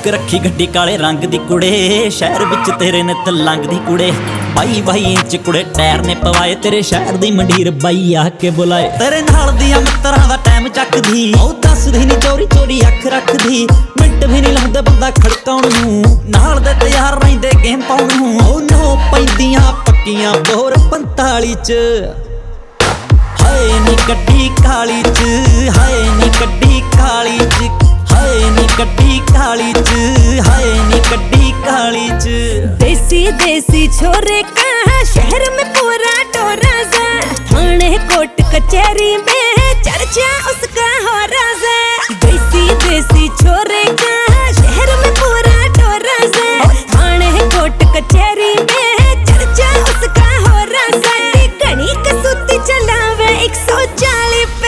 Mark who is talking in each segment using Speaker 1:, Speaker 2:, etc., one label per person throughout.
Speaker 1: Book रखी गड्डी काले रंग दी कुड़े, शहर विच तेरे नित लंघदी कुड़े। 22 इंच कुड़े टायर ने पवाए, तेरे शहर दी मंडीर बाई आके बुलाए। तेरे नाल दियां मित्तरां दा टाइम चकदी, ओ दसदी नी चोरी चोरी अख रखदी। मिंट भी नी लाउंदे बंदा खड़काउण नूं, नाल दे तैयार रहिंदे गेम पाउण नूं। ओ नो पैंदियां पक्कियां बोर 45 च, हाय नी गड्डी काली च, हाय नी गड्डी काली च, हाय नी गड्डी काली च, हाय नी गड्डी काली च।
Speaker 2: देसी देसी छोरे का शहर में पूरा टोरा सा, थाने कोर्ट कचहरी में चर्चा उसका हो राजा। देसी देसी छोरे का शहर में पूरा टोरा सा, थाने कोर्ट कचहरी में चर्चा उसका हो राजा। घनी कसूती चलावे 140 पे,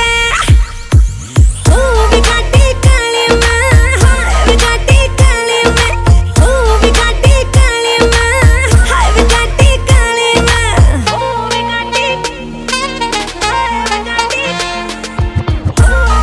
Speaker 2: ओ विगाटी काली मां, हाय विगाटी काली मां, ओ विगाटी काली मां, हाय विगाटी काली मां, ओ विगाटी, हाय विगाटी, ओ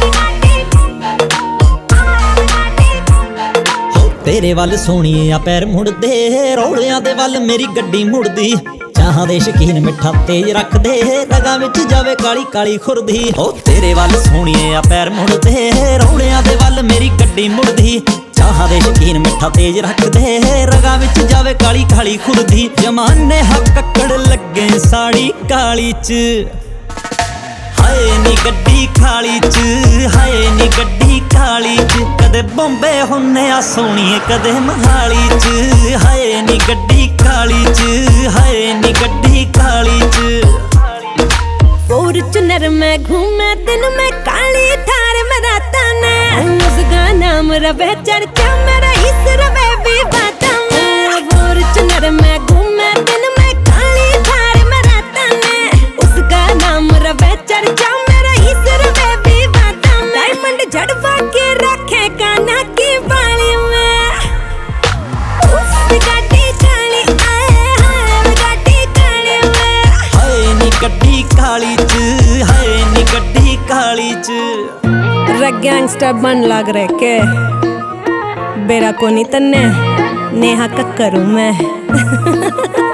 Speaker 2: विगाटी।
Speaker 1: तेरे वल सोहणीए आ पैर मुड़दे, रौलियां दे वल मेरी गड्डी मुड़दी। चाहां दे शकीन मिठा तेज रख दे, रगां विच जावे काली काली खुरदी। ओ तेरे वल सोहणीए आ पैर मुड़दे, रौलियां दे वल मेरी गड्डी मुड़दी। चाहां दे शकीन मिठा तेज रख दे, रगां विच जावे काली काली खुरदी। जमाने हक्कड़ लगे साड़ी काली च, हाय नी गड्डी काली च, हाय नी गड्डी काली च। कदे बॉम्बे हुन्ने आ सोहणीए कदे मोहाली च, हाय नी गड्डी काली च, हाय नी गड्डी काली च।
Speaker 2: फॉर्च्यूनर में घूमे दिन में काली थार में राता ने, उसका नाम रवे चर्चा मेरा इस रवे भी बाता में। फॉर्च्यूनर में घूमे दिन में काली थार में राता ने, उसका नाम रवे चर्चा मेरा इस रवे भी बाता में। डायमंड झड़वा के रखे काना की बाली में, उफ विगाटी काली आए, हाय विगाटी काली में,
Speaker 1: हाय नी गड्डी काली च, हाय नी गड्डी काली च।
Speaker 2: गैंगस्टर बन लग रहे के बेरा को नहीं तन्ने नेहा कक्करू मैं।